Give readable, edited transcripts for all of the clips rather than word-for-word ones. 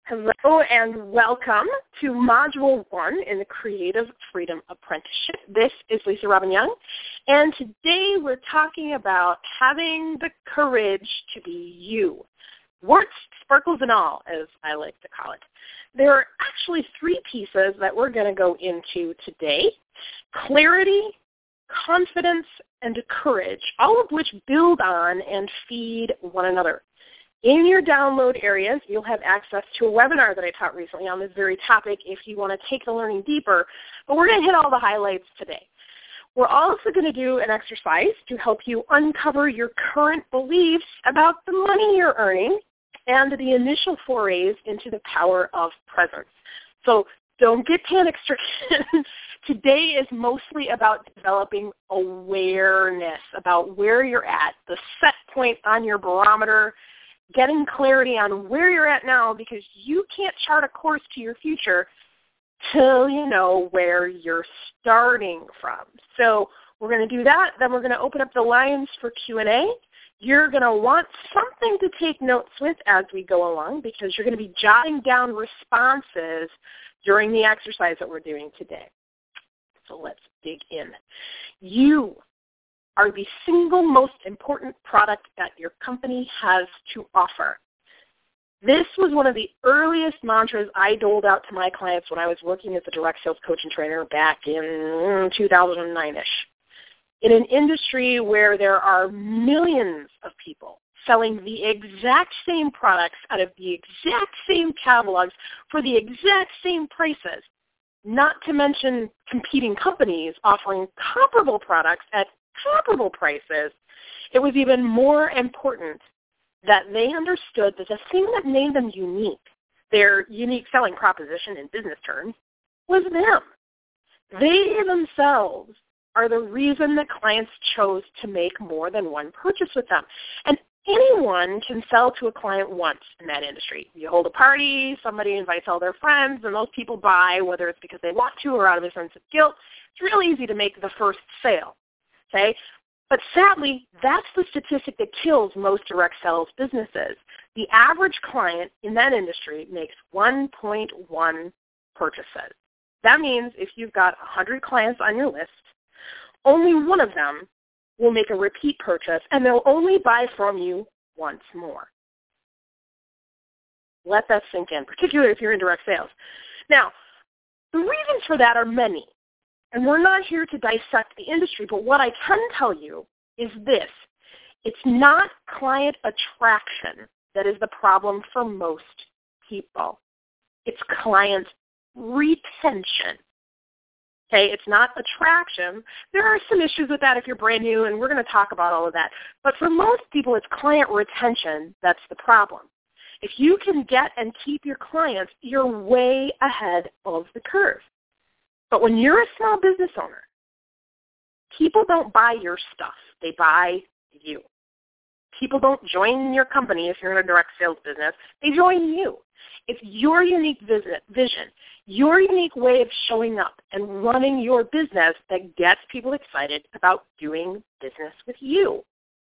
Hello and welcome to Module 1 in the Creative Freedom Apprenticeship. This is Lisa Robin Young, and today we're talking about having the courage to be you. Warts, sparkles, and all, as I like to call it. There are actually three pieces that we're going to go into today: clarity, confidence, and courage, all of which build on and feed one another. In your download areas, you'll have access to a webinar that I taught recently on this very topic if you want to take the learning deeper, but we're going to hit all the highlights today. We're also going to do an exercise to help you uncover your current beliefs about the money you're earning and the initial forays into the power of presence. So don't get panic-stricken. Today is mostly about developing awareness about where you're at, the set point on your barometer, getting clarity on where you're at now, because you can't chart a course to your future till you know where you're starting from. So we're going to do that. Then we're going to open up the lines for Q&A. You're going to want something to take notes with as we go along, because you're going to be jotting down responses during the exercise that we're doing today. So let's dig in. You are the single most important product that your company has to offer. This was one of the earliest mantras I doled out to my clients when I was working as a direct sales coach and trainer back in 2009-ish. In an industry where there are millions of people selling the exact same products out of the exact same catalogs for the exact same prices, not to mention competing companies offering comparable products at comparable prices, it was even more important that they understood that the thing that made them unique, their unique selling proposition in business terms, was them. They themselves are the reason that clients chose to make more than one purchase with them. And anyone can sell to a client once in that industry. You hold a party, somebody invites all their friends, and those people buy, whether it's because they want to or out of a sense of guilt. It's really easy to make the first sale. Okay? But sadly, that's the statistic that kills most direct sales businesses. The average client in that industry makes 1.1 purchases. That means if you've got 100 clients on your list, only one of them will make a repeat purchase, and they'll only buy from you once more. Let that sink in, particularly if you're in direct sales. Now, the reasons for that are many. And we're not here to dissect the industry, but what I can tell you is this. It's not client attraction that is the problem for most people. It's client retention. Okay, it's not attraction. There are some issues with that if you're brand new, and we're going to talk about all of that. But for most people, it's client retention that's the problem. If you can get and keep your clients, you're way ahead of the curve. But when you're a small business owner, people don't buy your stuff. They buy you. People don't join your company if you're in a direct sales business. They join you. It's your unique vision, your unique way of showing up and running your business that gets people excited about doing business with you.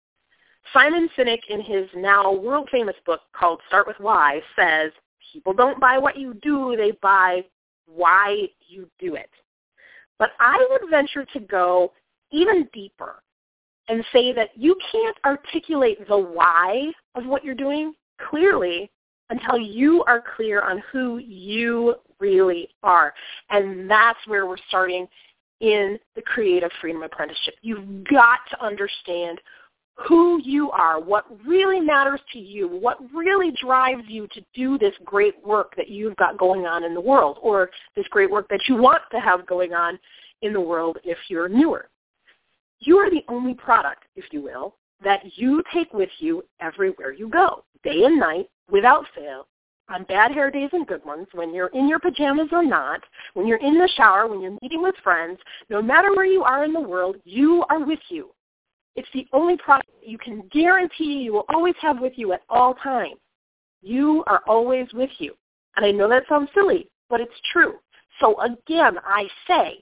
Simon Sinek, in his now world-famous book called Start With Why, says, people don't buy what you do, they buy why you do it. But I would venture to go even deeper and say that you can't articulate the why of what you're doing clearly until you are clear on who you really are. And that's where we're starting in the Creative Freedom Apprenticeship. You've got to understand who you are, what really matters to you, what really drives you to do this great work that you've got going on in the world, or this great work that you want to have going on in the world if you're newer. You are the only product, if you will, that you take with you everywhere you go, day and night, without fail, on bad hair days and good ones, when you're in your pajamas or not, when you're in the shower, when you're meeting with friends, no matter where you are in the world, you are with you. It's the only product you can guarantee you will always have with you at all times. You are always with you. And I know that sounds silly, but it's true. So again, I say,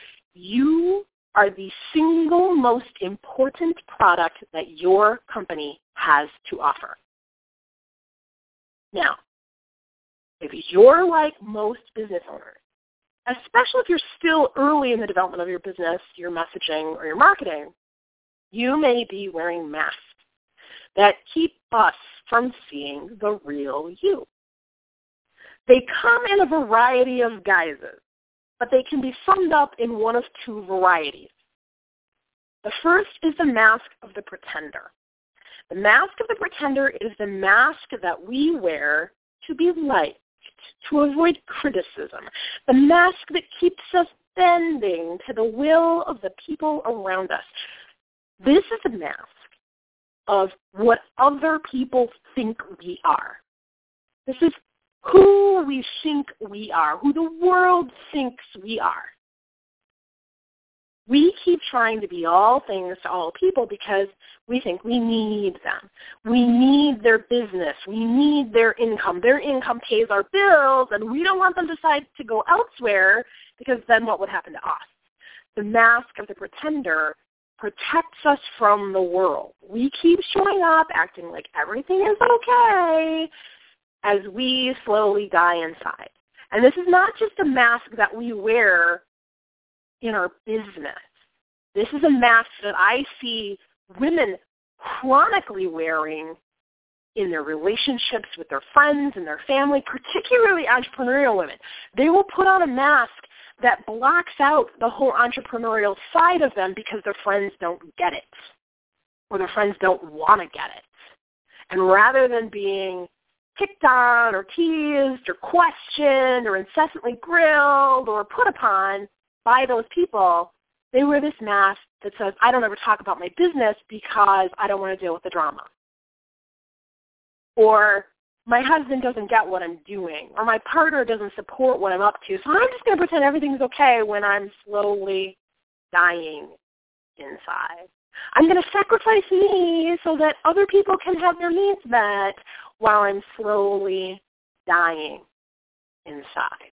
you are the single most important product that your company has to offer. Now, if you're like most business owners, especially if you're still early in the development of your business, your messaging, or your marketing, you may be wearing masks that keep us from seeing the real you. They come in a variety of guises, but they can be summed up in one of two varieties. The first is the mask of the pretender. The mask of the pretender is the mask that we wear to be liked, to avoid criticism, the mask that keeps us bending to the will of the people around us. This is a mask of what other people think we are. This is who we think we are, who the world thinks we are. We keep trying to be all things to all people because we think we need them. We need their business. We need their income. Their income pays our bills, and we don't want them to decide to go elsewhere because then what would happen to us? The mask of the pretender protects us from the world. We keep showing up, acting like everything is okay, as we slowly die inside. And this is not just a mask that we wear in our business. This is a mask that I see women chronically wearing in their relationships with their friends and their family, particularly entrepreneurial women. They will put on a mask that blocks out the whole entrepreneurial side of them because their friends don't get it or their friends don't want to get it. And rather than being picked on or teased or questioned or incessantly grilled or put upon by those people, they wear this mask that says, I don't ever talk about my business because I don't want to deal with the drama. Or my husband doesn't get what I'm doing. Or my partner doesn't support what I'm up to. So I'm just going to pretend everything's okay when I'm slowly dying inside. I'm going to sacrifice me so that other people can have their needs met while I'm slowly dying inside.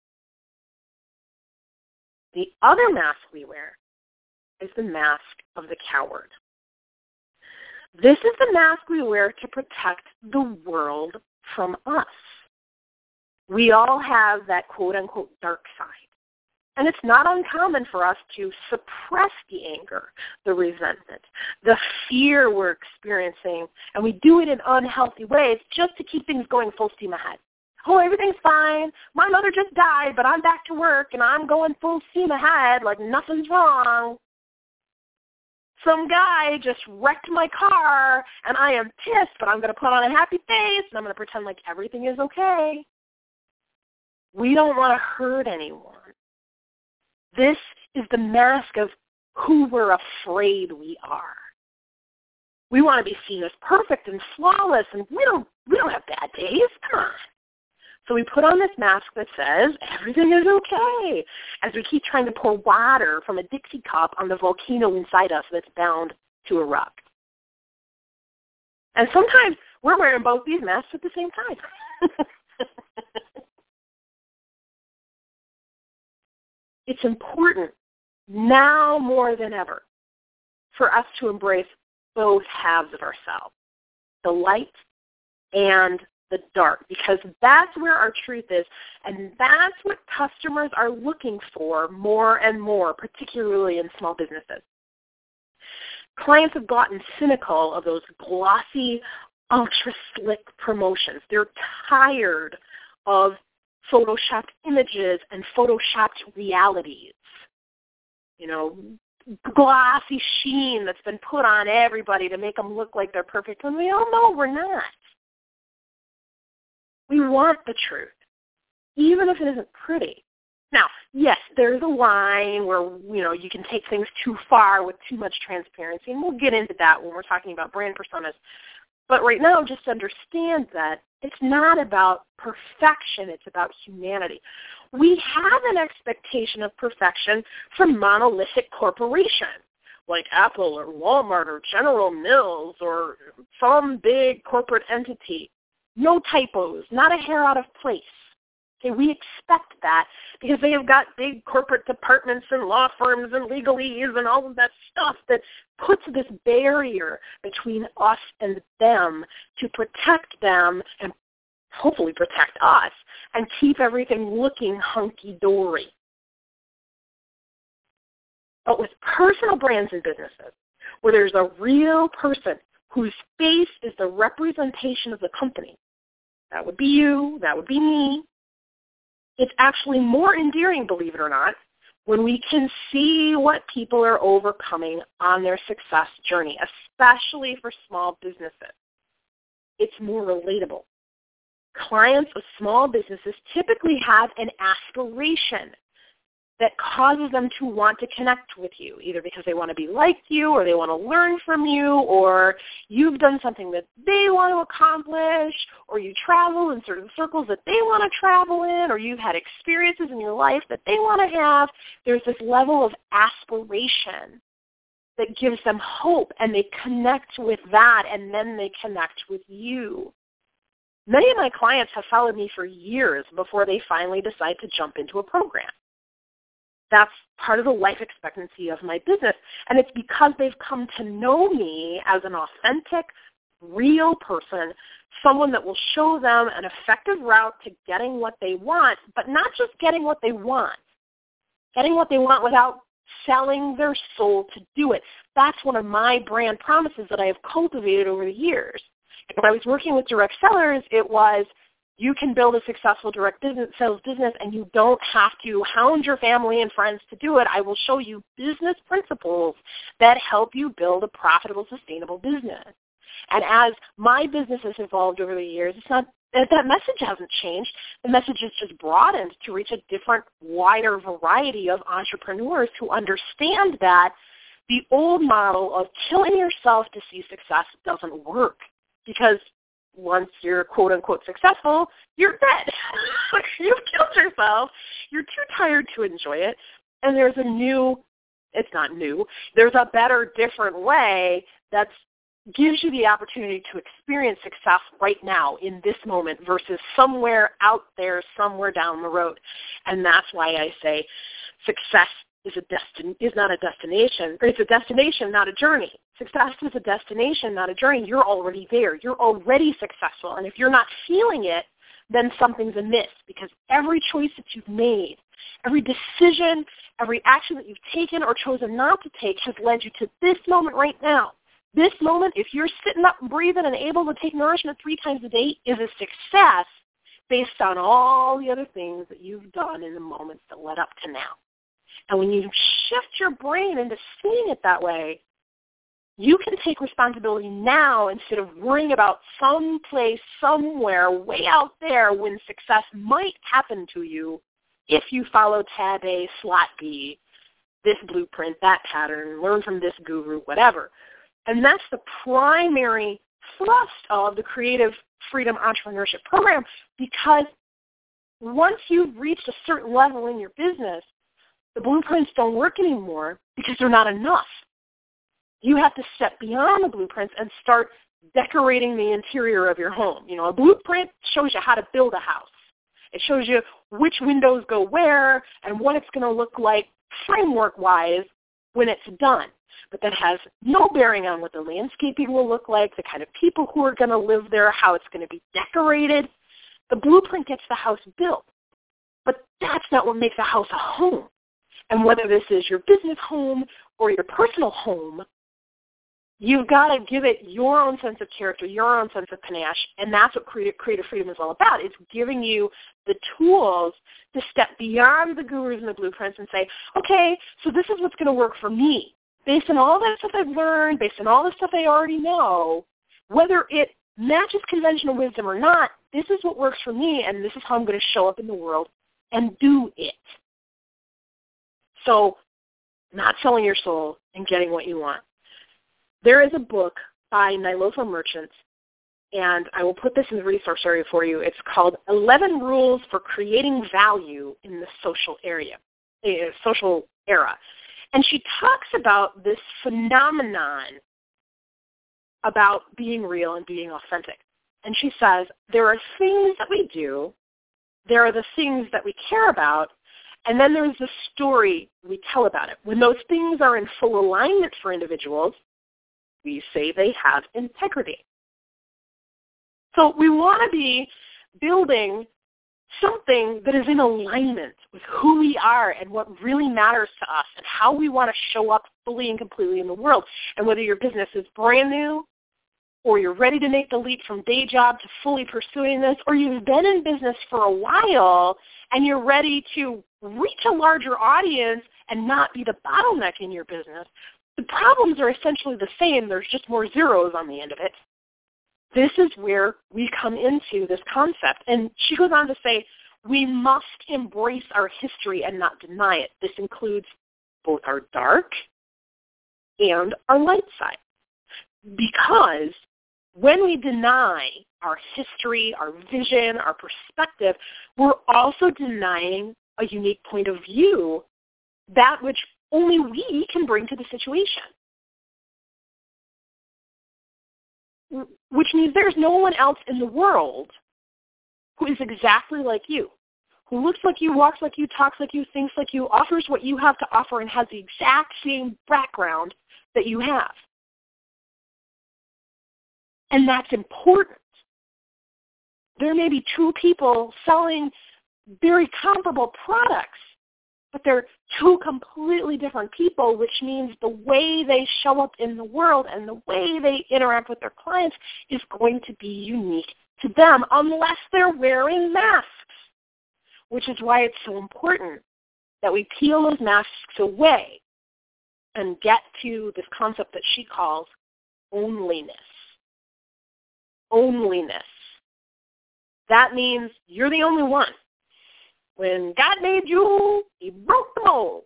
The other mask we wear is the mask of the coward. This is the mask we wear to protect the world from us. We all have that quote-unquote dark side. And it's not uncommon for us to suppress the anger, the resentment, the fear we're experiencing, and we do it in unhealthy ways just to keep things going full steam ahead. Oh, everything's fine. My mother just died, but I'm back to work, and I'm going full steam ahead like nothing's wrong. Some guy just wrecked my car, and I am pissed, but I'm going to put on a happy face, and I'm going to pretend like everything is okay. We don't want to hurt anyone. This is the mask of who we're afraid we are. We want to be seen as perfect and flawless, and we don't have bad days. Come on. So we put on this mask that says everything is okay as we keep trying to pour water from a Dixie cup on the volcano inside us that's bound to erupt. And sometimes we're wearing both these masks at the same time. It's important now more than ever for us to embrace both halves of ourselves, the light and the dark, because that's where our truth is, and that's what customers are looking for more and more, particularly in small businesses. Clients have gotten cynical of those glossy, ultra-slick promotions. They're tired of Photoshopped images and Photoshopped realities. You know, glossy sheen that's been put on everybody to make them look like they're perfect when we all know we're not. We want the truth, even if it isn't pretty. Now, yes, there's a line where, you can take things too far with too much transparency, and we'll get into that when we're talking about brand personas. But right now, just understand that it's not about perfection, it's about humanity. We have an expectation of perfection from monolithic corporations like Apple or Walmart or General Mills or some big corporate entity. No typos, not a hair out of place. Okay, we expect that because they have got big corporate departments and law firms and legalese and all of that stuff that puts this barrier between us and them to protect them and hopefully protect us, and keep everything looking hunky-dory. But with personal brands and businesses, where there's a real person whose face is the representation of the company, that would be you, that would be me, it's actually more endearing, believe it or not, when we can see what people are overcoming on their success journey, especially for small businesses. It's more relatable. Clients with small businesses typically have an aspiration that causes them to want to connect with you, either because they want to be like you or they want to learn from you, or you've done something that they want to accomplish, or you travel in certain circles that they want to travel in, or you've had experiences in your life that they want to have. There's this level of aspiration that gives them hope, and they connect with that, and then they connect with you. Many of my clients have followed me for years before they finally decide to jump into a program. That's part of the life expectancy of my business, and it's because they've come to know me as an authentic, real person, someone that will show them an effective route to getting what they want, but not just getting what they want without selling their soul to do it. That's one of my brand promises that I have cultivated over the years. And when I was working with direct sellers, it was, you can build a successful direct sales business, and you don't have to hound your family and friends to do it. I will show you business principles that help you build a profitable, sustainable business. And as my business has evolved over the years, it's not that message hasn't changed. The message has just broadened to reach a different, wider variety of entrepreneurs who understand that the old model of killing yourself to see success doesn't work, because once you're quote-unquote successful, you're dead. You've killed yourself. You're too tired to enjoy it. And there's there's a better, different way that gives you the opportunity to experience success right now in this moment versus somewhere out there, somewhere down the road. And that's why I say success is not a destination. It's a destination, not a journey. Success is a destination, not a journey. You're already there. You're already successful. And if you're not feeling it, then something's amiss, because every choice that you've made, every decision, every action that you've taken or chosen not to take has led you to this moment right now. This moment, if you're sitting up and breathing and able to take nourishment 3 times a day, is a success based on all the other things that you've done in the moments that led up to now. And when you shift your brain into seeing it that way, you can take responsibility now instead of worrying about some place, somewhere, way out there when success might happen to you if you follow tab A, slot B, this blueprint, that pattern, learn from this guru, whatever. And that's the primary thrust of the Creative Freedom Entrepreneurship Program, because once you've reached a certain level in your business, the blueprints don't work anymore because they're not enough. You have to step beyond the blueprints and start decorating the interior of your home. You know, a blueprint shows you how to build a house. It shows you which windows go where and what it's going to look like framework-wise when it's done. But that has no bearing on what the landscaping will look like, the kind of people who are going to live there, how it's going to be decorated. The blueprint gets the house built. But that's not what makes a house a home. And whether this is your business home or your personal home, you've got to give it your own sense of character, your own sense of panache, and that's what Creative Freedom is all about. It's giving you the tools to step beyond the gurus and the blueprints and say, okay, so this is what's going to work for me. Based on all that stuff I've learned, based on all the stuff I already know, whether it matches conventional wisdom or not, this is what works for me, and this is how I'm going to show up in the world and do it. So not selling your soul and getting what you want. There is a book by Nilofa Merchants, and I will put this in the resource area for you. It's called 11 Rules for Creating Value in the Social Era. And she talks about this phenomenon about being real and being authentic. And she says, there are things that we do, there are the things that we care about, and then there's the story we tell about it. When those things are in full alignment for individuals, we say they have integrity. So we want to be building something that is in alignment with who we are and what really matters to us and how we want to show up fully and completely in the world. And whether your business is brand new or you're ready to make the leap from day job to fully pursuing this, or you've been in business for a while and you're ready to reach a larger audience and not be the bottleneck in your business, the problems are essentially the same. There's just more zeros on the end of it. This is where we come into this concept. And she goes on to say, we must embrace our history and not deny it. This includes both our dark and our light side. Because when we deny our history, our vision, our perspective, we're also denying a unique point of view, that which only we can bring to the situation. Which means there's no one else in the world who is exactly like you, who looks like you, walks like you, talks like you, thinks like you, offers what you have to offer, and has the exact same background that you have. And that's important. There may be two people selling very comparable products, but they're two completely different people, which means the way they show up in the world and the way they interact with their clients is going to be unique to them unless they're wearing masks, which is why it's so important that we peel those masks away and get to this concept that she calls onlyness. Onlyness. That means you're the only one. When God made you, he broke the mold.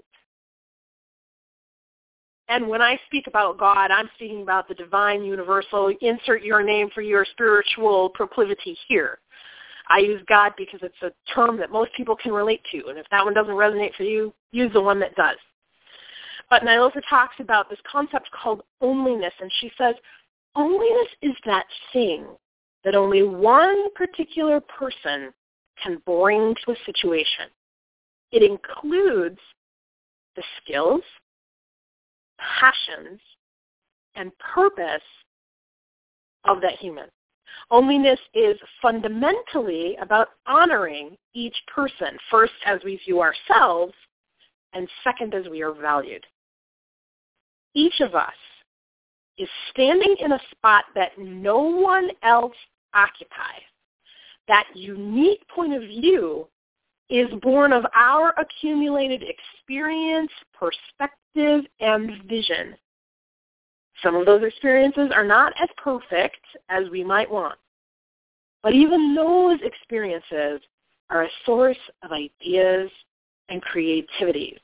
And when I speak about God, I'm speaking about the divine, universal, insert your name for your spiritual proclivity here. I use God because it's a term that most people can relate to. And if that one doesn't resonate for you, use the one that does. But Nylosa talks about this concept called onlyness, and she says, onlyness is that thing that only one particular person can bring to a situation. It includes the skills, passions, and purpose of that human. Onlyness is fundamentally about honoring each person, first as we view ourselves, and second as we are valued. Each of us is standing in a spot that no one else occupies. That unique point of view is born of our accumulated experience, perspective, and vision. Some of those experiences are not as perfect as we might want, but even those experiences are a source of ideas and creativity.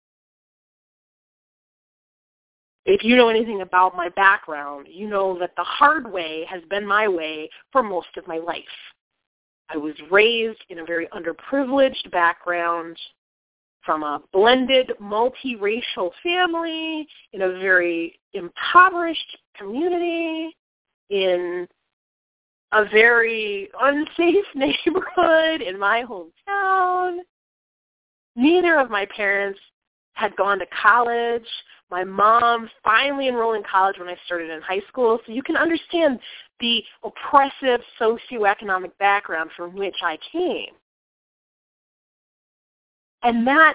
If you know anything about my background, you know that the hard way has been my way for most of my life. I was raised in a very underprivileged background from a blended, multiracial family in a very impoverished community in a very unsafe neighborhood in my hometown. Neither of my parents had gone to college. My mom finally enrolled in college when I started in high school, so you can understand the oppressive socioeconomic background from which I came. And that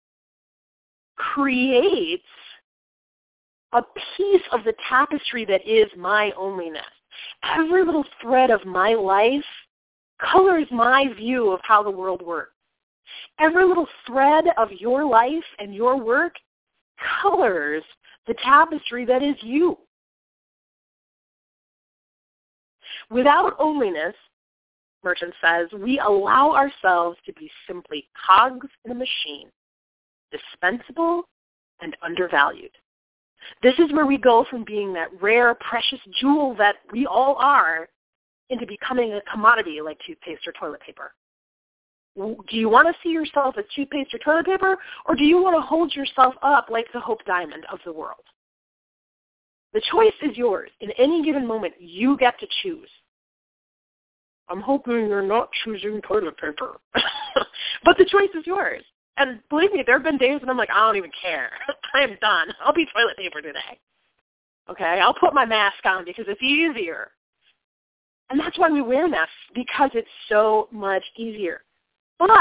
creates a piece of the tapestry that is my onlyness. Every little thread of my life colors my view of how the world works. Every little thread of your life and your work colors the tapestry that is you. Without onlyness, Merchant says, we allow ourselves to be simply cogs in a machine, dispensable and undervalued. This is where we go from being that rare, precious jewel that we all are into becoming a commodity like toothpaste or toilet paper. Do you want to see yourself as toothpaste or toilet paper, or do you want to hold yourself up like the Hope Diamond of the world? The choice is yours. In any given moment, you get to choose. I'm hoping you're not choosing toilet paper. But the choice is yours. And believe me, there have been days when I'm like, I don't even care. I am done. I'll be toilet paper today. Okay? I'll put my mask on because it's easier. And that's why we wear masks, because it's so much easier. But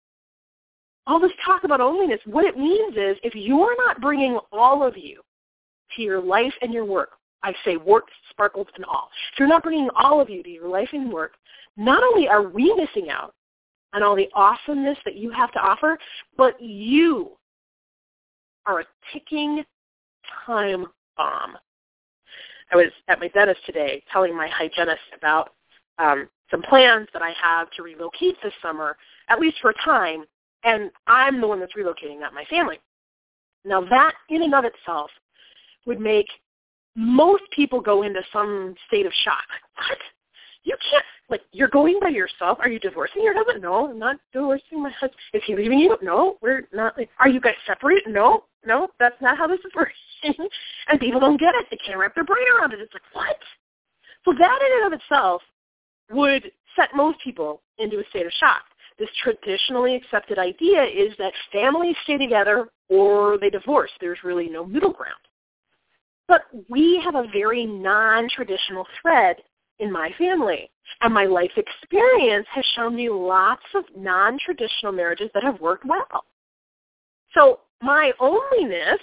all this talk about loneliness, what it means is if you're not bringing all of you to your life and your work, I say warts, sparkles, and all. If you're not bringing all of you to your life and work, not only are we missing out on all the awesomeness that you have to offer, but you are a ticking time bomb. I was at my dentist today telling my hygienist about some plans that I have to relocate this summer, at least for a time, and I'm the one that's relocating, not my family. Now that in and of itself would make most people go into some state of shock. What? You can't, like, you're going by yourself? Are you divorcing your husband? No, I'm not divorcing my husband. Is he leaving you? No, we're not. Are you guys separated? No, that's not how this is working. And people don't get it. They can't wrap their brain around it. It's like, what? So that in and of itself would set most people into a state of shock. This traditionally accepted idea is that families stay together or they divorce. There's really no middle ground. But we have a very non-traditional thread in my family, and my life experience has shown me lots of non-traditional marriages that have worked well. So my loneliness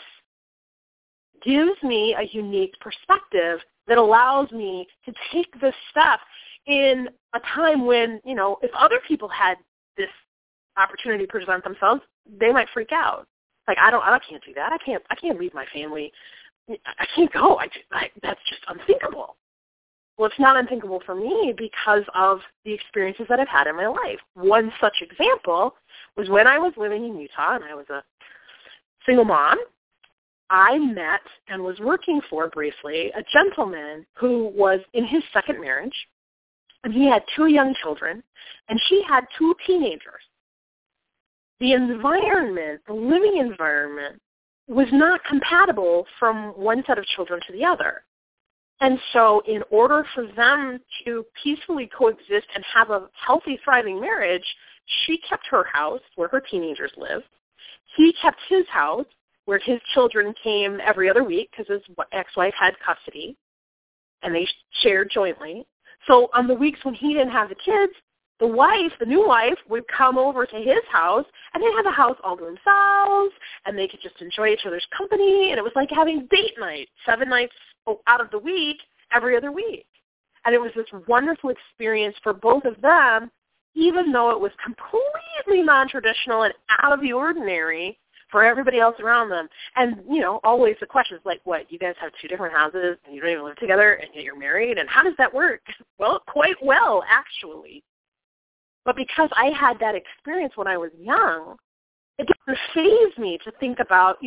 gives me a unique perspective that allows me to take this step in a time when, if other people had this opportunity to present themselves, they might freak out. Like, I can't do that. I can't leave my family. I can't go. That's just unthinkable. Well, it's not unthinkable for me because of the experiences that I've had in my life. One such example was when I was living in Utah and I was a single mom. I met and was working for, briefly, a gentleman who was in his second marriage, and he had 2 young children, and she had 2 teenagers. The environment, the living environment, was not compatible from one set of children to the other. And so in order for them to peacefully coexist and have a healthy, thriving marriage, she kept her house where her teenagers lived. He kept his house where his children came every other week because his ex-wife had custody, and they shared jointly. So on the weeks when he didn't have the kids, the new wife, would come over to his house, and they'd have a house all to themselves, and they could just enjoy each other's company, and it was like having date night 7 nights out of the week, every other week. And it was this wonderful experience for both of them, even though it was completely non-traditional and out of the ordinary for everybody else around them. And, always the question is like, what, you guys have 2 different houses, and you don't even live together, and yet you're married, and how does that work? Well, quite well, actually. But because I had that experience when I was young, it didn't faze me to think about,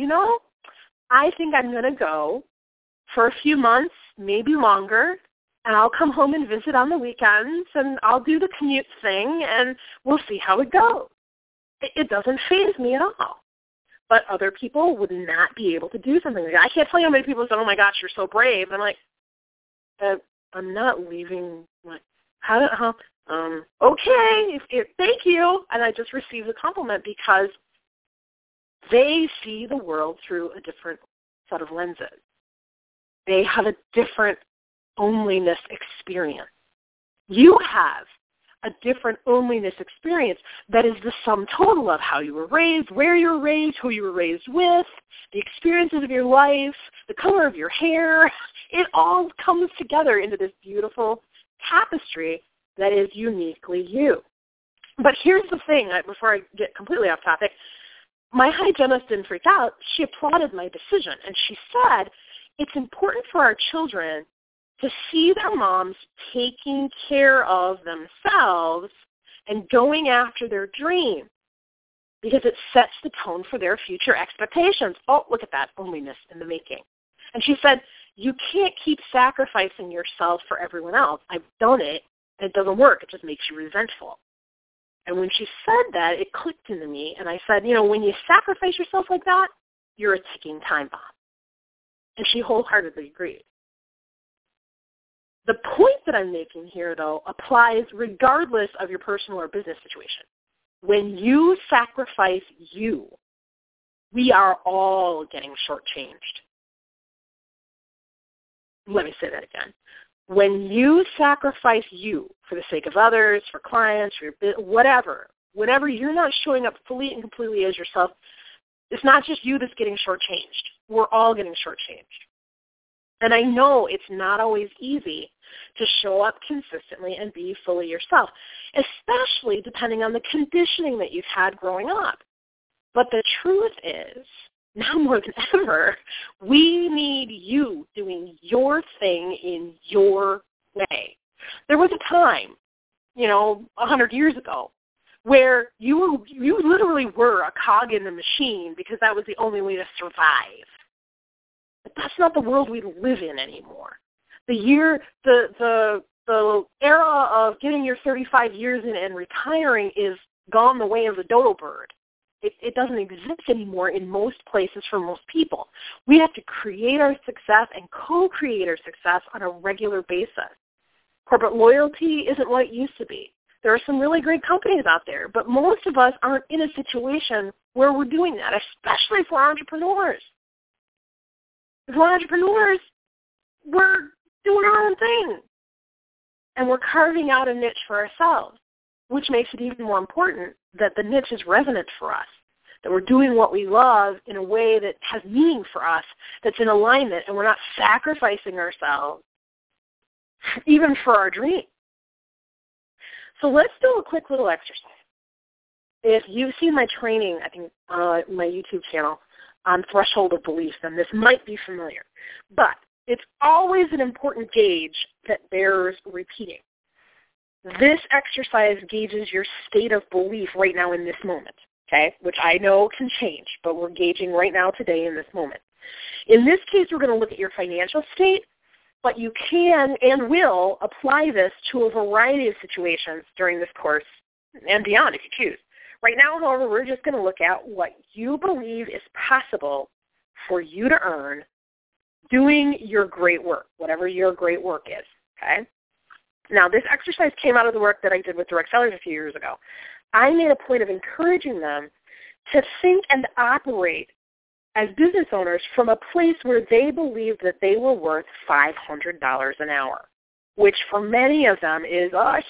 I think I'm going to go for a few months, maybe longer, and I'll come home and visit on the weekends, and I'll do the commute thing, and we'll see how it goes. It doesn't faze me at all. But other people would not be able to do something like that. I can't tell you how many people say, oh, my gosh, you're so brave. And I'm like, I'm not leaving. Okay, thank you. And I just received a compliment because they see the world through a different set of lenses. They have a different loneliness experience. You have a different loneliness experience that is the sum total of how you were raised, where you were raised, who you were raised with, the experiences of your life, the color of your hair. It all comes together into this beautiful tapestry that is uniquely you. But here's the thing, before I get completely off topic, my hygienist didn't freak out. She applauded my decision, and she said, it's important for our children to see their moms taking care of themselves and going after their dream because it sets the tone for their future expectations. Oh, look at that, loneliness in the making. And she said, you can't keep sacrificing yourself for everyone else. I've done it, and it doesn't work. It just makes you resentful. And when she said that, it clicked into me, and I said, when you sacrifice yourself like that, you're a ticking time bomb. And she wholeheartedly agreed. The point that I'm making here, though, applies regardless of your personal or business situation. When you sacrifice you, we are all getting shortchanged. Let me say that again. When you sacrifice you for the sake of others, for clients, for your whatever you're not showing up fully and completely as yourself, it's not just you that's getting shortchanged. We're all getting shortchanged. And I know it's not always easy to show up consistently and be fully yourself, especially depending on the conditioning that you've had growing up. But the truth is, now more than ever, we need you doing your thing in your way. There was a time, 100 years ago, where you literally were a cog in the machine because that was the only way to survive. But that's not the world we live in anymore. The era of getting your 35 years in and retiring is gone the way of the dodo bird. It doesn't exist anymore in most places for most people. We have to create our success and co-create our success on a regular basis. Corporate loyalty isn't what it used to be. There are some really great companies out there, but most of us aren't in a situation where we're doing that, especially for entrepreneurs. If we're entrepreneurs, we're doing our own thing, and we're carving out a niche for ourselves, which makes it even more important that the niche is resonant for us, that we're doing what we love in a way that has meaning for us, that's in alignment, and we're not sacrificing ourselves even for our dream. So let's do a quick little exercise. If you've seen my training, I think my YouTube channel on Threshold of Beliefs, then this might be familiar. But it's always an important gauge that bears repeating. This exercise gauges your state of belief right now in this moment, okay, which I know can change, but we're gauging right now today in this moment. In this case, we're going to look at your financial state, but you can and will apply this to a variety of situations during this course and beyond if you choose. Right now, however, we're just going to look at what you believe is possible for you to earn doing your great work, whatever your great work is, okay? Now, this exercise came out of the work that I did with direct sellers a few years ago. I made a point of encouraging them to think and operate as business owners from a place where they believed that they were worth $500 an hour, which for many of them is a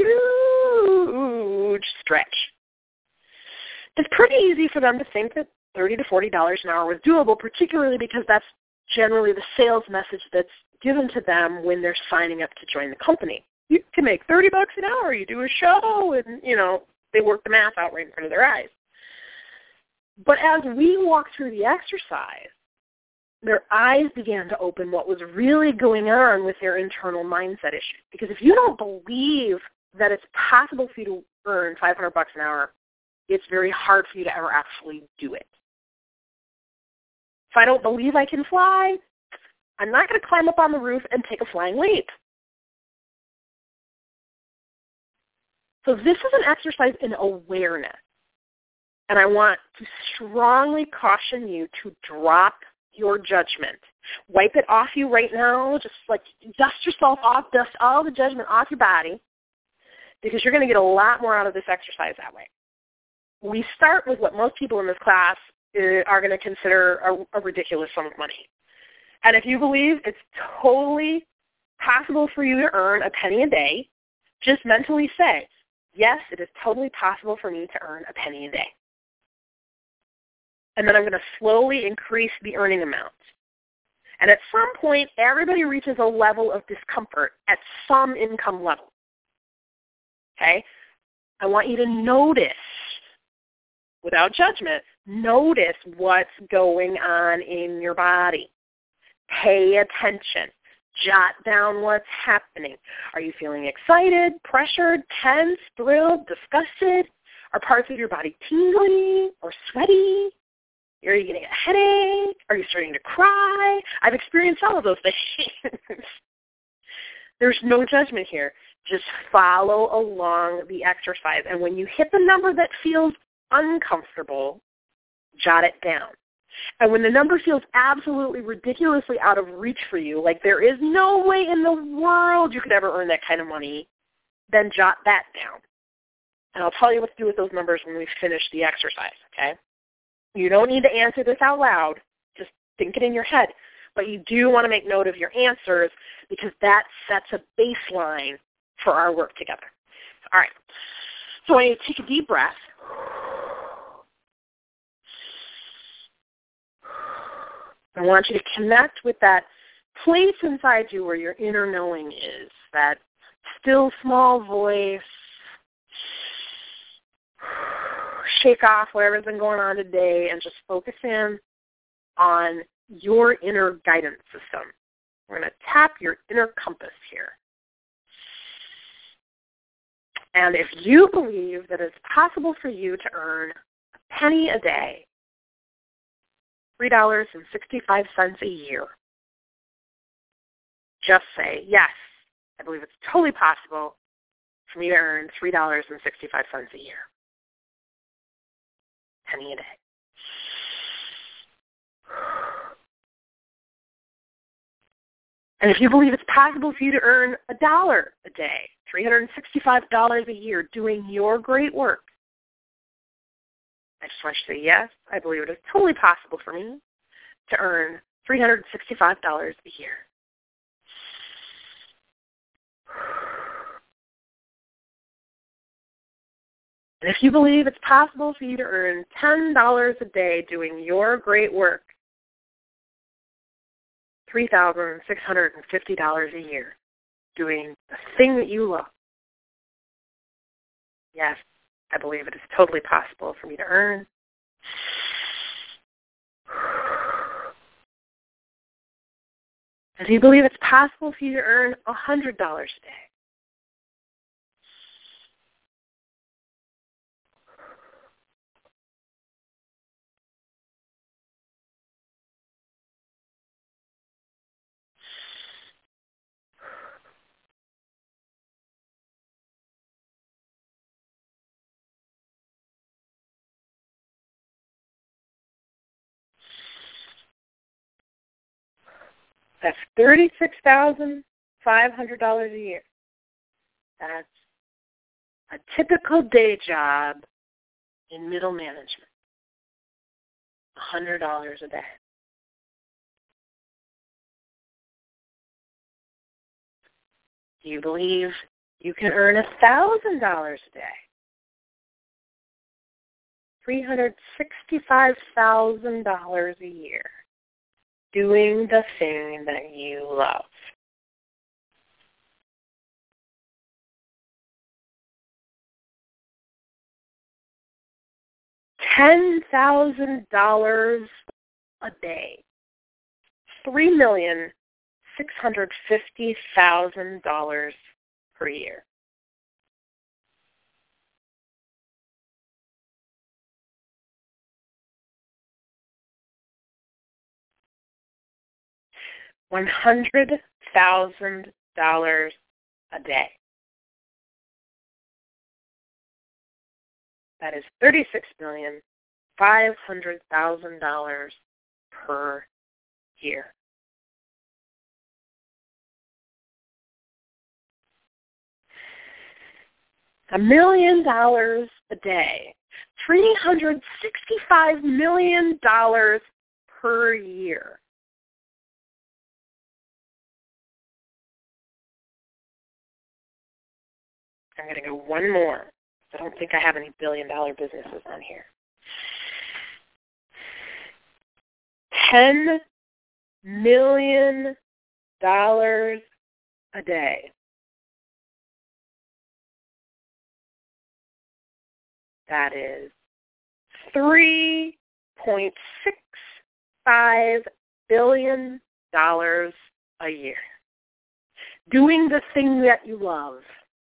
huge stretch. It's pretty easy for them to think that $30 to $40 an hour was doable, particularly because that's generally the sales message that's given to them when they're signing up to join the company. You can make $30 an hour, you do a show, and, they work the math out right in front of their eyes. But as we walked through the exercise, their eyes began to open what was really going on with their internal mindset issues. Because if you don't believe that it's possible for you to earn $500 an hour, it's very hard for you to ever actually do it. If I don't believe I can fly, I'm not going to climb up on the roof and take a flying leap. So this is an exercise in awareness. And I want to strongly caution you to drop your judgment. Wipe it off you right now. Just dust yourself off, dust all the judgment off your body, because you're going to get a lot more out of this exercise that way. We start with what most people in this class are going to consider a ridiculous sum of money. And if you believe it's totally possible for you to earn a penny a day, just mentally say, yes, it is totally possible for me to earn a penny a day. And then I'm going to slowly increase the earning amount. And at some point, everybody reaches a level of discomfort at some income level. Okay? I want you to notice, without judgment, notice what's going on in your body. Pay attention. Jot down what's happening. Are you feeling excited, pressured, tense, thrilled, disgusted? Are parts of your body tingling or sweaty? Are you getting a headache? Are you starting to cry? I've experienced all of those things. There's no judgment here. Just follow along the exercise. And when you hit the number that feels uncomfortable, jot it down. And when the number feels absolutely ridiculously out of reach for you, like there is no way in the world you could ever earn that kind of money, then jot that down. And I'll tell you what to do with those numbers when we finish the exercise, okay? You don't need to answer this out loud. Just think it in your head. but you do want to make note of your answers because that sets a baseline for our work together. All right. So I want you to take a deep breath. I want you to connect with that place inside you where your inner knowing is, that still small voice. Shake off whatever's been going on today and just focus in on your inner guidance system. We're going to tap your inner compass here. And if you believe that it's possible for you to earn a penny a day, $3.65 a year, just say, yes, I believe it's totally possible for me to earn $3.65 a year. Penny a day. And if you believe it's possible for you to earn $1 a day, $365 a year doing your great work, I just want you to say, yes, I believe it is totally possible for me to earn $365 a year. And if you believe it's possible for you to earn $10 a day doing your great work, $3,650 a year doing the thing that you love, yes, I believe it is totally possible for me to earn if you believe it's possible for you to earn $100 a day, that's $36,500 a year. That's a typical day job in middle management. $100 a day. Do you believe you can earn $1,000 a day? $365,000 a year doing the thing that you love. $10,000 a day. $3,650,000 per year. $100,000 a day. That is $36,500,000 per year. $1 million a day. $365 million per year. I'm going to go one more. I don't think I have any billion-dollar businesses on here. $10 million a day. That is $3.65 billion a year. Doing the thing that you love.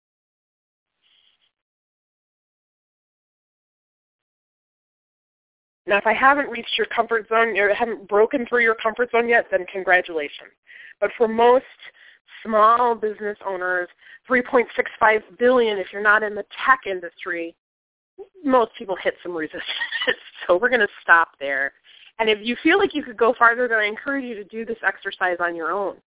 Now, if I haven't reached your comfort zone, or haven't broken through your comfort zone yet, then congratulations. But for most small business owners, $3.65 billion, if you're not in the tech industry, most people hit some resistance. So we're going to stop there. And if you feel like you could go farther, then I encourage you to do this exercise on your own.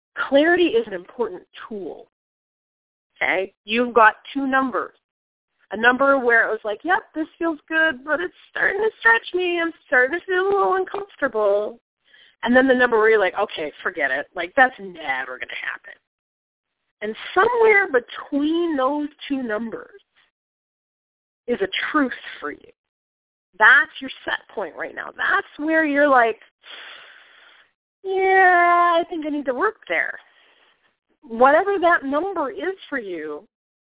Clarity is an important tool. Okay? You've got two numbers. A number where it was like, yep, this feels good, but it's starting to stretch me. I'm starting to feel a little uncomfortable. And then the number where you're like, okay, forget it. Like, that's never going to happen. And somewhere between those two numbers is a truth for you. That's your set point right now. That's where you're like, yeah, I think I need to work there. Whatever that number is for you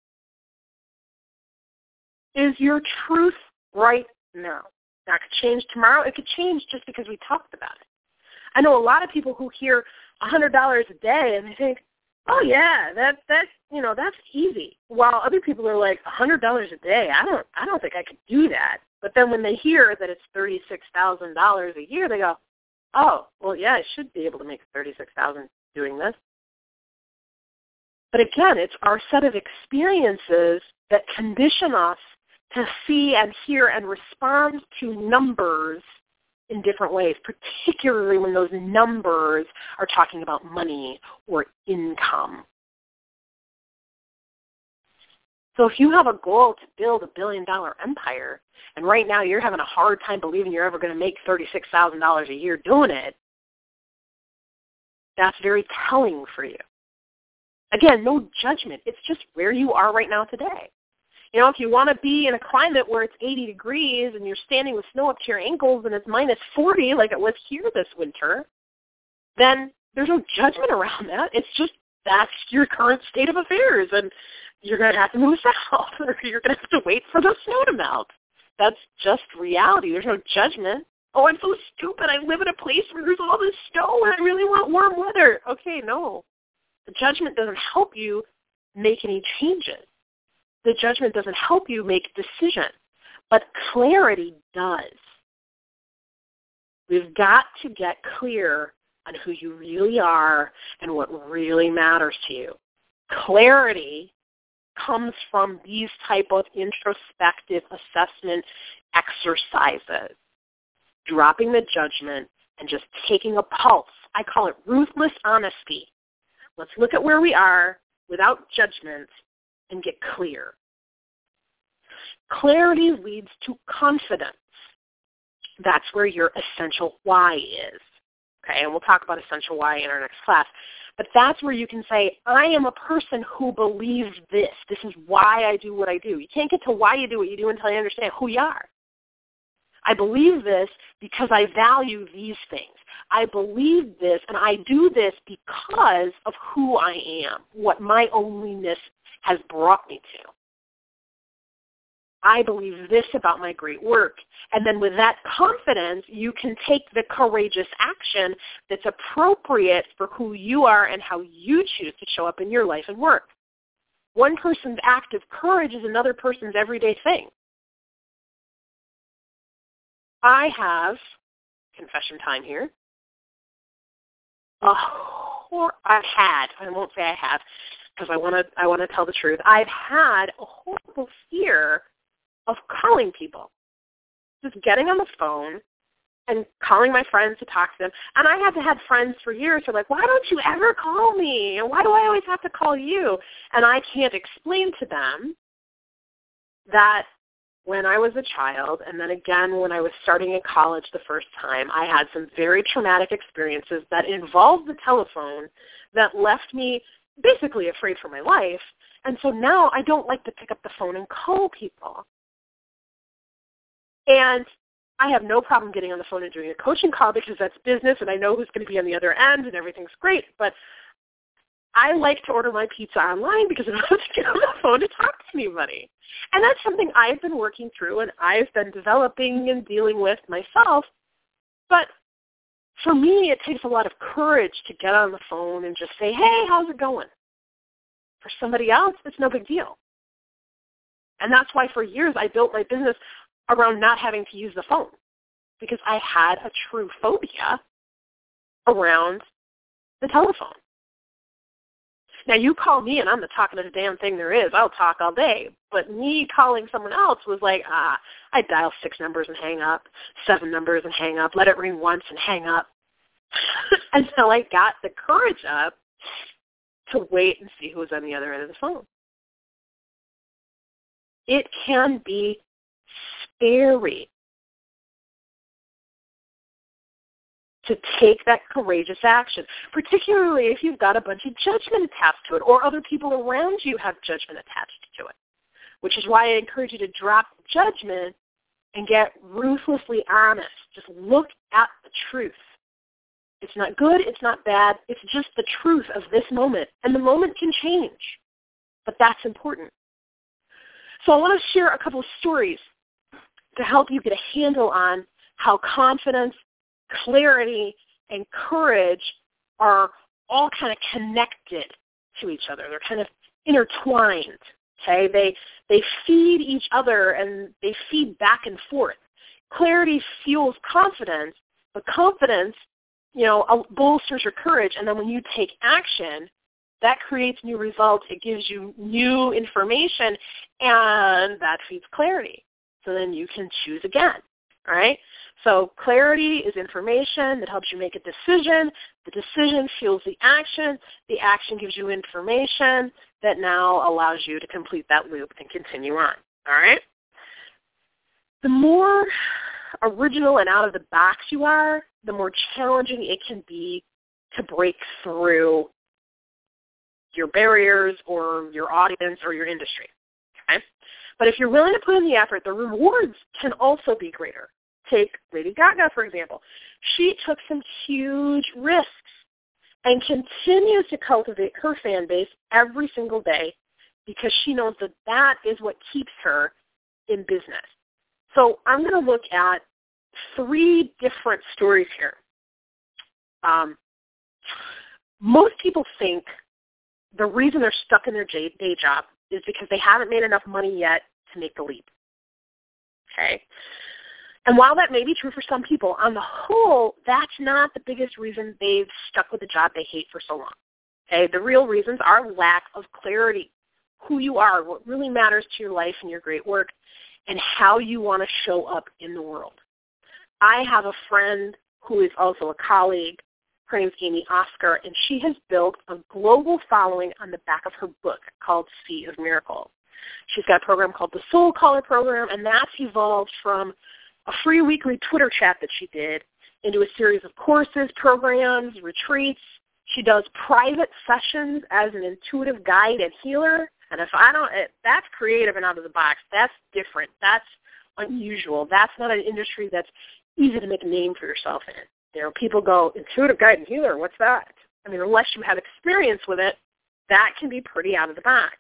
is your truth right now. That could change tomorrow. It could change just because we talked about it. I know a lot of people who hear $100 a day and they think, oh yeah, that's easy. While other people are like, $100 a day, I don't think I could do that. But then when they hear that it's $36,000 a year, they go, oh, well yeah, I should be able to make $36,000 doing this. But again, it's our set of experiences that condition us to see and hear and respond to numbers in different ways, particularly when those numbers are talking about money or income. So if you have a goal to build a $1 billion empire, and right now you're having a hard time believing you're ever going to make $36,000 a year doing it, that's very telling for you. Again, no judgment. It's just where you are right now today. You know, if you want to be in a climate where it's 80 degrees and you're standing with snow up to your ankles and it's minus 40 like it was here this winter, then there's no judgment around that. It's just that's your current state of affairs, and you're going to have to move south, or you're going to have to wait for the snow to melt. That's just reality. There's no judgment. Oh, I'm so stupid. I live in a place where there's all this snow and I really want warm weather. Okay, no. The judgment doesn't help you make any changes. The judgment doesn't help you make decisions, but clarity does. We've got to get clear on who you really are and what really matters to you. Clarity comes from these type of introspective assessment exercises, dropping the judgment and just taking a pulse. I call it ruthless honesty. Let's look at where we are without judgment and get clear. Clarity leads to confidence. That's where your essential why is. Okay, and we'll talk about essential why in our next class. But that's where you can say, I am a person who believes this. This is why I do what I do. You can't get to why you do what you do until you understand who you are. I believe this because I value these things. I believe this and I do this because of who I am, what my onlyness has brought me to. I believe this about my great work. And then with that confidence, you can take the courageous action that's appropriate for who you are and how you choose to show up in your life and work. One person's act of courage is another person's everyday thing. I have, confession time here, I won't say I have because I want to tell the truth. I've had a horrible fear of calling people, just getting on the phone and calling my friends to talk to them. And I have had friends for years who are like, why don't you ever call me? And why do I always have to call you? And I can't explain to them that when I was a child, and then again when I was starting in college the first time, I had some very traumatic experiences that involved the telephone that left me basically afraid for my life. And so now I don't like to pick up the phone and call people. And I have no problem getting on the phone and doing a coaching call because that's business and I know who's going to be on the other end and everything's great. But I like to order my pizza online because I don't have to get on the phone to talk to anybody. And that's something I've been working through and I've been developing and dealing with myself. But for me, it takes a lot of courage to get on the phone and just say, hey, how's it going? For somebody else, it's no big deal. And that's why for years I built my business around not having to use the phone because I had a true phobia around the telephone. Now, you call me and I'm the talkingest damn thing there is. I'll talk all day. But me calling someone else was like, I'd dial 6 numbers and hang up, 7 numbers and hang up, let it ring once and hang up. Until I got the courage up to wait and see who was on the other end of the phone. It can be scary to take that courageous action, particularly if you've got a bunch of judgment attached to it or other people around you have judgment attached to it, which is why I encourage you to drop judgment and get ruthlessly honest. Just look at the truth. It's not good, it's not bad, it's just the truth of this moment. And the moment can change, but that's important. So I want to share a couple of stories to help you get a handle on how confidence, clarity, and courage are all kind of connected to each other. They're kind of intertwined. Okay? They feed each other and they feed back and forth. Clarity fuels confidence, but confidence, bolsters your courage, and then when you take action, that creates new results. It gives you new information, and that feeds clarity. So then you can choose again, all right? So clarity is information that helps you make a decision. The decision fuels the action. The action gives you information that now allows you to complete that loop and continue on, all right? The more original and out of the box you are, the more challenging it can be to break through your barriers or your audience or your industry. Okay? But if you're willing to put in the effort, the rewards can also be greater. Take Lady Gaga, for example. She took some huge risks and continues to cultivate her fan base every single day because she knows that that is what keeps her in business. So I'm going to look at 3 different stories here. Most people think the reason they're stuck in their day job is because they haven't made enough money yet to make the leap. Okay? And while that may be true for some people, on the whole, that's not the biggest reason they've stuck with a job they hate for so long. Okay? The real reasons are lack of clarity, who you are, what really matters to your life and your great work, and how you want to show up in the world. I have a friend who is also a colleague. Her name is Amy Oscar, and she has built a global following on the back of her book called Sea of Miracles. She's got a program called the Soul Caller Program, and that's evolved from a free weekly Twitter chat that she did into a series of courses, programs, retreats. She does private sessions as an intuitive guide and healer. And that's creative and out of the box. That's different. That's unusual. That's not an industry that's easy to make a name for yourself in. People go, intuitive guide and healer, what's that? Unless you have experience with it, that can be pretty out of the box.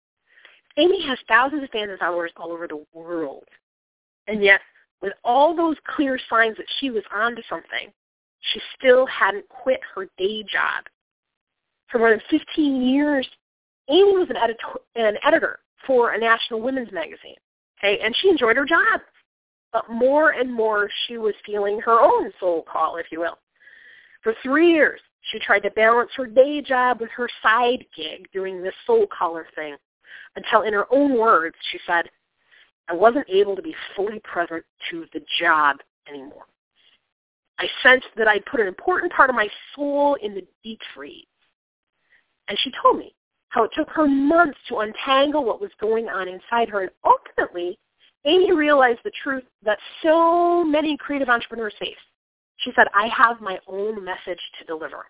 Amy has thousands of fans and followers all over the world. And yet, with all those clear signs that she was onto something, she still hadn't quit her day job. For more than 15 years, Amy was an editor for a national women's magazine, okay? And she enjoyed her job. But more and more, she was feeling her own soul call, if you will. For 3 years, she tried to balance her day job with her side gig doing this soul caller thing, until in her own words, she said, I wasn't able to be fully present to the job anymore. I sensed that I'd put an important part of my soul in the deep freeze. And she told me how it took her months to untangle what was going on inside her. And ultimately, Amy realized the truth that so many creative entrepreneurs face. She said, I have my own message to deliver.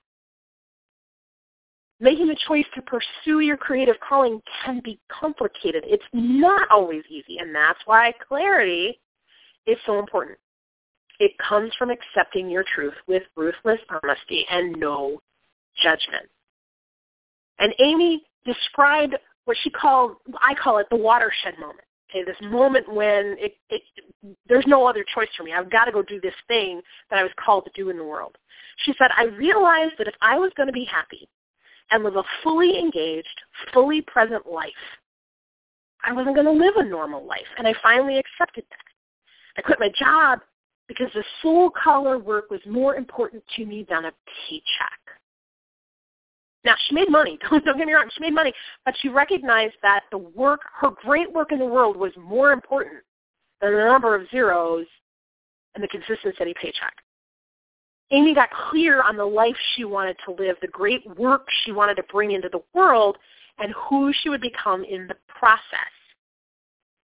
Making the choice to pursue your creative calling can be complicated. It's not always easy, and that's why clarity is so important. It comes from accepting your truth with ruthless honesty and no judgment. And Amy described what I call it the watershed moment. Okay, this moment when there's no other choice for me. I've got to go do this thing that I was called to do in the world. She said, I realized that if I was going to be happy and live a fully engaged, fully present life, I wasn't going to live a normal life. And I finally accepted that. I quit my job because the soul caller work was more important to me than a paycheck. Now, she made money. Don't get me wrong. She made money. But she recognized that her great work in the world was more important than the number of zeros and the consistent, steady paycheck. Amy got clear on the life she wanted to live, the great work she wanted to bring into the world, and who she would become in the process.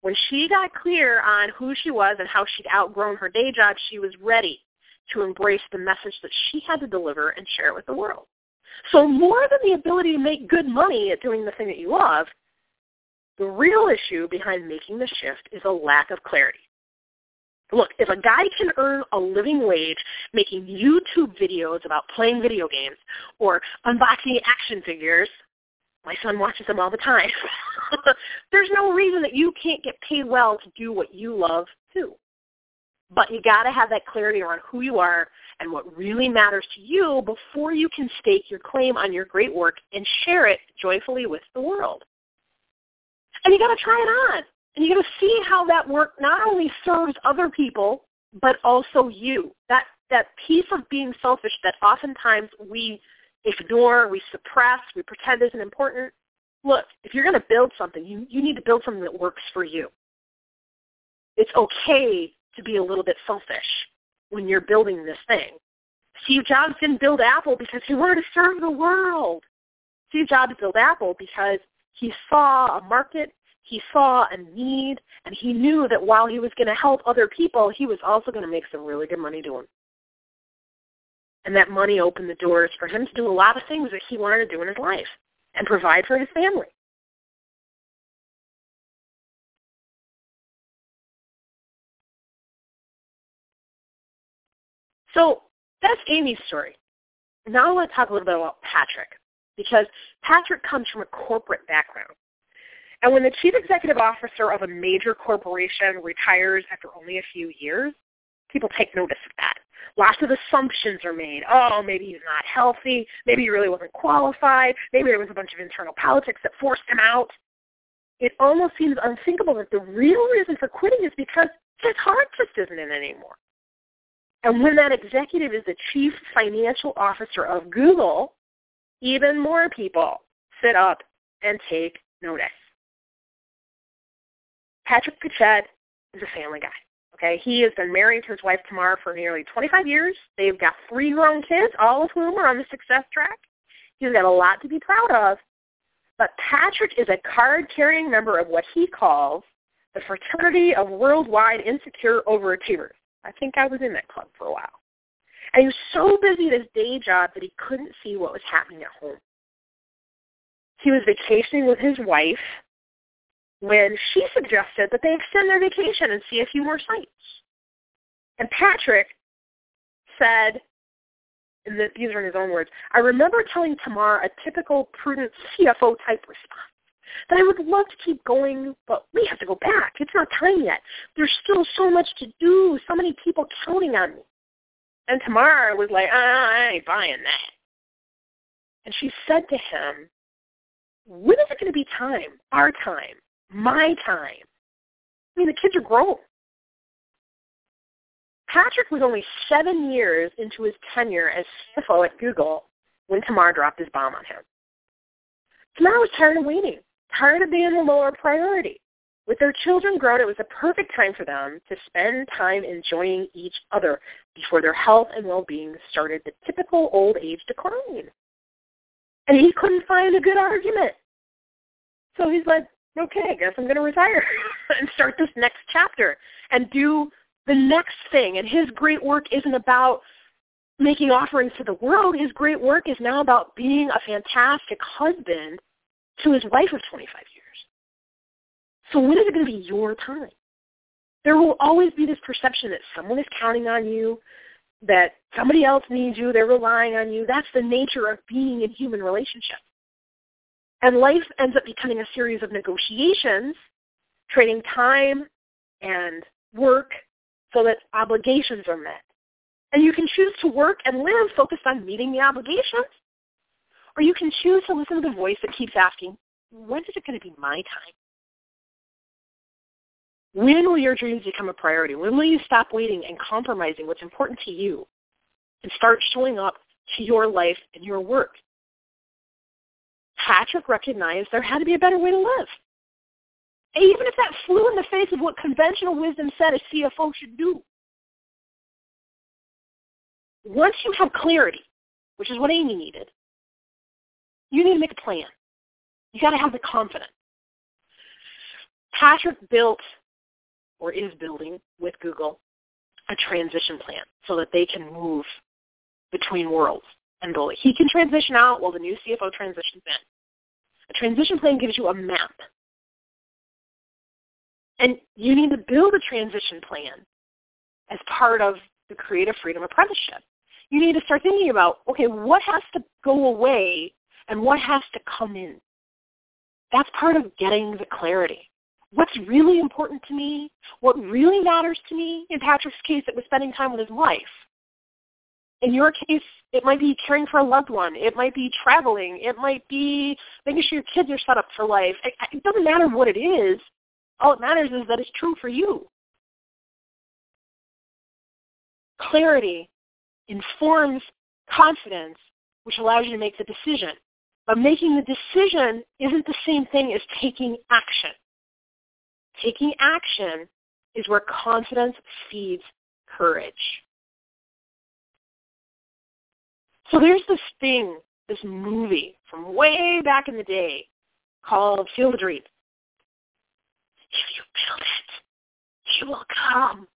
When she got clear on who she was and how she'd outgrown her day job, she was ready to embrace the message that she had to deliver and share it with the world. So more than the ability to make good money at doing the thing that you love, the real issue behind making the shift is a lack of clarity. Look, if a guy can earn a living wage making YouTube videos about playing video games or unboxing action figures, my son watches them all the time, there's no reason that you can't get paid well to do what you love too. But you got to have that clarity around who you are and what really matters to you before you can stake your claim on your great work and share it joyfully with the world. And you got to try it on. And you got to see how that work not only serves other people, but also you. That piece of being selfish that oftentimes we ignore, we suppress, we pretend isn't important. Look, if you're going to build something, you need to build something that works for you. It's okay to be a little bit selfish when you're building this thing. Steve Jobs didn't build Apple because he wanted to serve the world. Steve Jobs built Apple because he saw a market, he saw a need, and he knew that while he was going to help other people, he was also going to make some really good money doing it. And that money opened the doors for him to do a lot of things that he wanted to do in his life and provide for his family. So that's Amy's story. Now I want to talk a little bit about Patrick, because Patrick comes from a corporate background. And when the chief executive officer of a major corporation retires after only a few years, people take notice of that. Lots of assumptions are made. Oh, maybe he's not healthy. Maybe he really wasn't qualified. Maybe there was a bunch of internal politics that forced him out. It almost seems unthinkable that the real reason for quitting is because his heart just isn't in it anymore. And when that executive is the chief financial officer of Google, even more people sit up and take notice. Patrick Pichette is a family guy. Okay, he has been married to his wife Tamar for nearly 25 years. They've got 3 grown kids, all of whom are on the success track. He's got a lot to be proud of. But Patrick is a card-carrying member of what he calls the Fraternity of Worldwide Insecure Overachievers. I think I was in that club for a while. And he was so busy at his day job that he couldn't see what was happening at home. He was vacationing with his wife when she suggested that they extend their vacation and see a few more sites. And Patrick said, and these are in his own words, I remember telling Tamar a typical prudent CFO-type response, that I would love to keep going, but we have to go back. It's not time yet. There's still so much to do, so many people counting on me. And Tamar was like, I ain't buying that. And she said to him, when is it going to be time, our time, my time? I mean, the kids are grown. Patrick was only 7 years into his tenure as CFO at Google when Tamar dropped his bomb on him. Tamar was tired of waiting, tired of being the lower priority. With their children grown, it was the perfect time for them to spend time enjoying each other before their health and well-being started the typical old age decline. And he couldn't find a good argument. So he's like, okay, I guess I'm going to retire and start this next chapter and do the next thing. And his great work isn't about making offerings to the world. His great work is now about being a fantastic husband to his wife of 25 years. So when is it going to be your time? There will always be this perception that someone is counting on you, that somebody else needs you, they're relying on you. That's the nature of being in human relationships. And life ends up becoming a series of negotiations, trading time and work so that obligations are met. And you can choose to work and live focused on meeting the obligations, or you can choose to listen to the voice that keeps asking, when is it going to be my time? When will your dreams become a priority? When will you stop waiting and compromising what's important to you and start showing up to your life and your work? Patrick recognized there had to be a better way to live. And even if that flew in the face of what conventional wisdom said a CFO should do. Once you have clarity, which is what Amy needed, you need to make a plan. You got to have the confidence. Patrick built or is building with Google a transition plan so that they can move between worlds and build it. He can transition out while the new CFO transitions in. A transition plan gives you a map. And you need to build a transition plan as part of the Creative Freedom Apprenticeship. You need to start thinking about, okay, what has to go away and what has to come in? That's part of getting the clarity. What's really important to me? What really matters to me? In Patrick's case, it was spending time with his wife. In your case, it might be caring for a loved one. It might be traveling. It might be making sure your kids are set up for life. It doesn't matter what it is. All it matters is that it's true for you. Clarity informs confidence, which allows you to make the decision. But making the decision isn't the same thing as taking action. Taking action is where confidence feeds courage. So there's this thing, this movie from way back in the day called Field of Dreams. If you build it, it will come.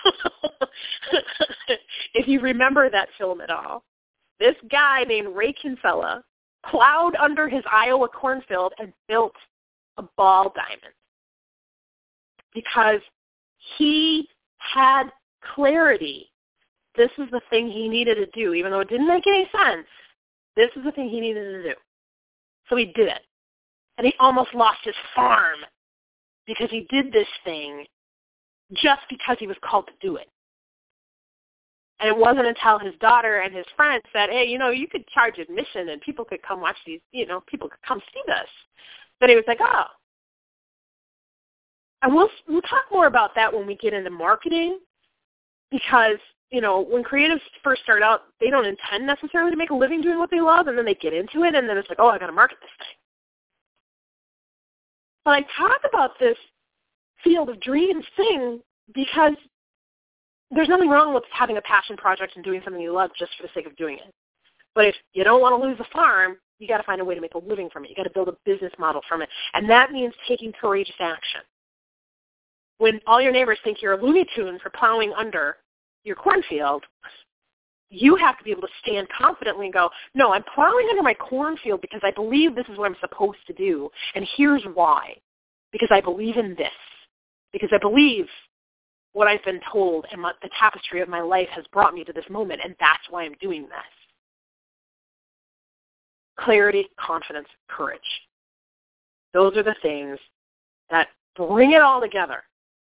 If you remember that film at all, this guy named Ray Kinsella plowed under his Iowa cornfield and built a ball diamond because he had clarity. This is the thing he needed to do, even though it didn't make any sense. This is the thing he needed to do. So he did it. And he almost lost his farm because he did this thing just because he was called to do it. And it wasn't until his daughter and his friends said, hey, you could charge admission and people could come watch these, people could come see this, that he was like, oh. And we'll talk more about that when we get into marketing because, when creatives first start out, they don't intend necessarily to make a living doing what they love, and then they get into it, and then it's like, oh, I got to market this thing. But I talk about this Field of Dreams thing because there's nothing wrong with having a passion project and doing something you love just for the sake of doing it. But if you don't want to lose the farm, you got to find a way to make a living from it. You got to build a business model from it, and that means taking courageous action. When all your neighbors think you're a Looney Tune for plowing under your cornfield, you have to be able to stand confidently and go, no, I'm plowing under my cornfield because I believe this is what I'm supposed to do, and here's why. Because I believe in this. Because I believe what I've been told and what the tapestry of my life has brought me to this moment, and that's why I'm doing this. Clarity, confidence, courage. Those are the things that bring it all together.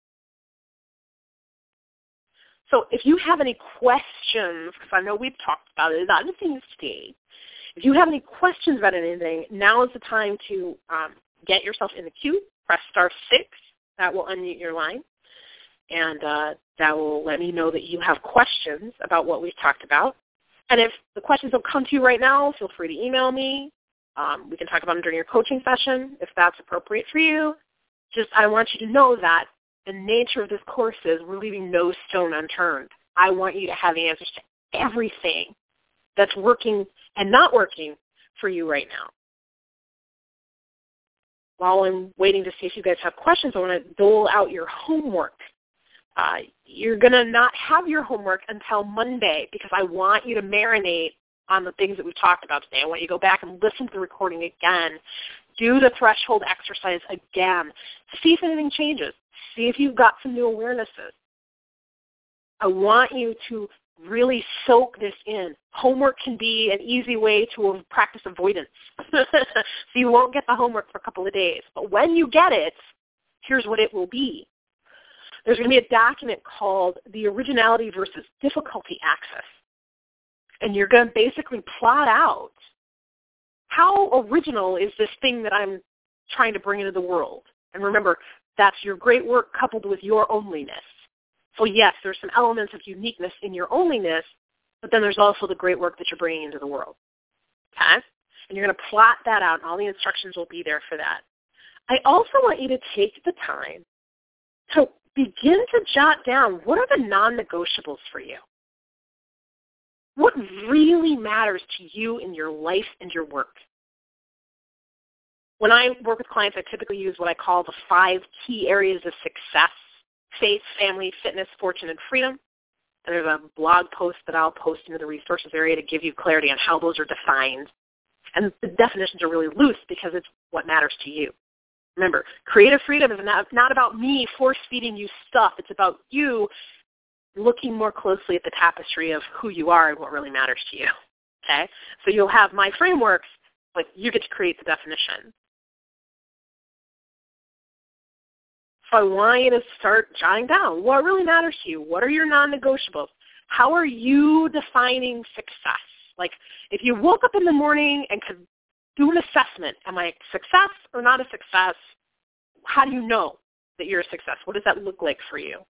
So if you have any questions, because I know we've talked about it, other things today, if you have any questions about anything, now is the time to get yourself in the queue. Press *6. That will unmute your line. And that will let me know that you have questions about what we've talked about. And if the questions don't come to you right now, feel free to email me. We can talk about them during your coaching session if that's appropriate for you. Just I want you to know that the nature of this course is we're leaving no stone unturned. I want you to have the answers to everything that's working and not working for you right now. While I'm waiting to see if you guys have questions, I want to dole out your homework. You're going to not have your homework until Monday because I want you to marinate on the things that we've talked about today. I want you to go back and listen to the recording again. Do the threshold exercise again. See if anything changes. See if you've got some new awarenesses. I want you to really soak this in. Homework can be an easy way to practice avoidance. So you won't get the homework for a couple of days. But when you get it, here's what it will be. There's going to be a document called the Originality versus Difficulty Axis. And you're going to basically plot out how original is this thing that I'm trying to bring into the world. And remember, that's your great work coupled with your onlyness. So yes, there's some elements of uniqueness in your onlyness, but then there's also the great work that you're bringing into the world. Okay? And you're going to plot that out, and all the instructions will be there for that. I also want you to take the time to begin to jot down what are the non-negotiables for you. What really matters to you in your life and your work? When I work with clients, I typically use what I call the 5 key areas of success faith, family, fitness, fortune, and freedom. And there's a blog post that I'll post into the resources area to give you clarity on how those are defined. And the definitions are really loose because it's what matters to you. Remember, creative freedom is not about me force-feeding you stuff. It's about you looking more closely at the tapestry of who you are and what really matters to you. Okay? So you'll have my frameworks, but you get to create the definition. So I want you to start jotting down what really matters to you. What are your non-negotiables? How are you defining success? Like if you woke up in the morning and could do an assessment, am I a success or not a success? How do you know that you're a success? What does that look like for you?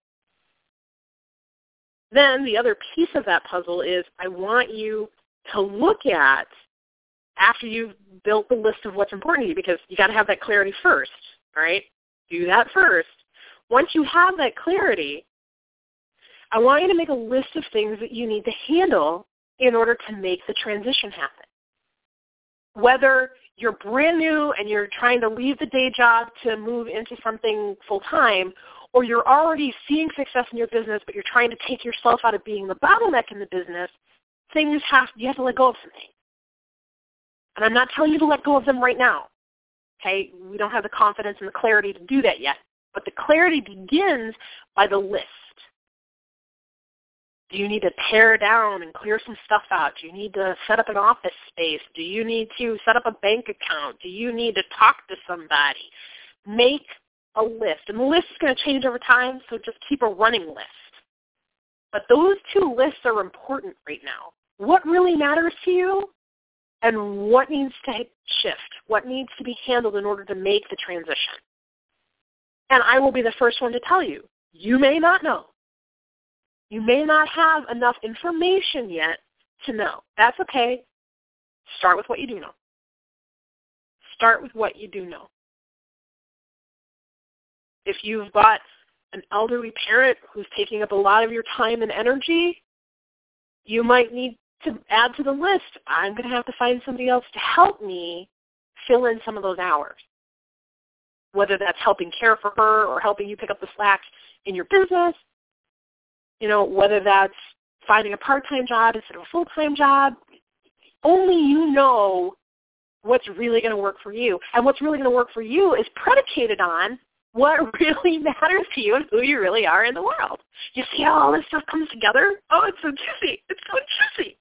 Then the other piece of that puzzle is I want you to look at, after you've built the list of what's important to you, because you got to have that clarity first, all right? Do that first. Once you have that clarity, I want you to make a list of things that you need to handle in order to make the transition happen. Whether you're brand new and you're trying to leave the day job to move into something full-time, or you're already seeing success in your business, but you're trying to take yourself out of being the bottleneck in the business, you have to let go of some things. And I'm not telling you to let go of them right now. Okay, we don't have the confidence and the clarity to do that yet. But the clarity begins by the list. Do you need to tear down and clear some stuff out? Do you need to set up an office space? Do you need to set up a bank account? Do you need to talk to somebody? Make a list. And the list is going to change over time, so just keep a running list. But those two lists are important right now. What really matters to you? And what needs to shift? What needs to be handled in order to make the transition? And I will be the first one to tell you, you may not know. You may not have enough information yet to know. That's okay. Start with what you do know. Start with what you do know. If you've got an elderly parent who's taking up a lot of your time and energy, you might need to add to the list, I'm going to have to find somebody else to help me fill in some of those hours. Whether that's helping care for her or helping you pick up the slack in your business, whether that's finding a part-time job instead of a full-time job, only you know what's really going to work for you. And what's really going to work for you is predicated on what really matters to you and who you really are in the world. You see how all this stuff comes together? Oh, it's so juicy. It's so juicy.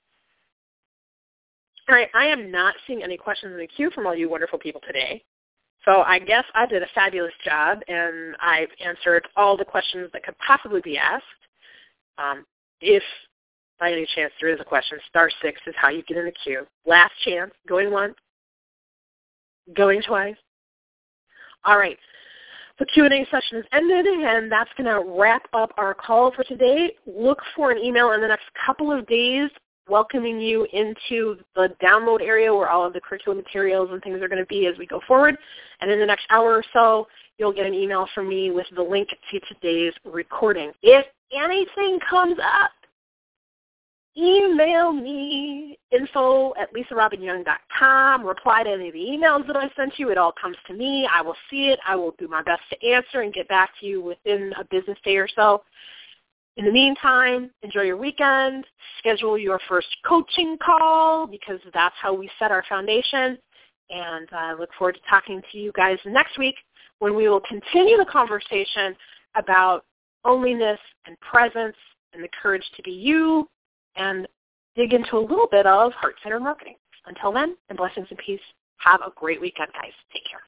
All right, I am not seeing any questions in the queue from all you wonderful people today. So I guess I did a fabulous job, and I've answered all the questions that could possibly be asked. If by any chance there is a question, *6 is how you get in the queue. Last chance, going once, going twice. All right, the Q&A session is ended, and that's going to wrap up our call for today. Look for an email in the next couple of days welcoming you into the download area where all of the curriculum materials and things are going to be as we go forward. And in the next hour or so, you'll get an email from me with the link to today's recording. If anything comes up, email me, info@lisarobinyoung.com. Reply to any of the emails that I sent you. It all comes to me. I will see it. I will do my best to answer and get back to you within a business day or so. In the meantime, enjoy your weekend. Schedule your first coaching call because that's how we set our foundation. And I look forward to talking to you guys next week when we will continue the conversation about loneliness and presence and the courage to be you and dig into a little bit of heart-centered marketing. Until then, and blessings and peace. Have a great weekend, guys. Take care.